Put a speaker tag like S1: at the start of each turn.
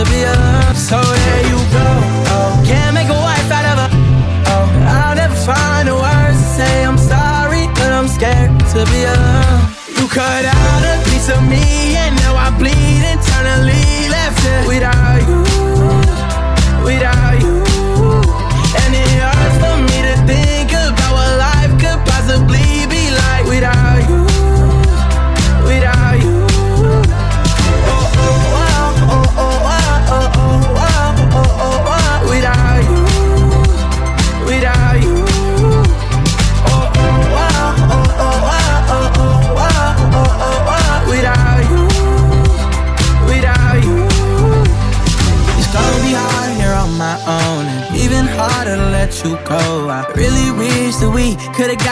S1: be alone. So there you go. Oh, can't make a wife out of her. Oh, I'll never find the words to say I'm sorry, but I'm scared to be alone. You cut out a piece of me, and now I bleed internally. Left it without you, without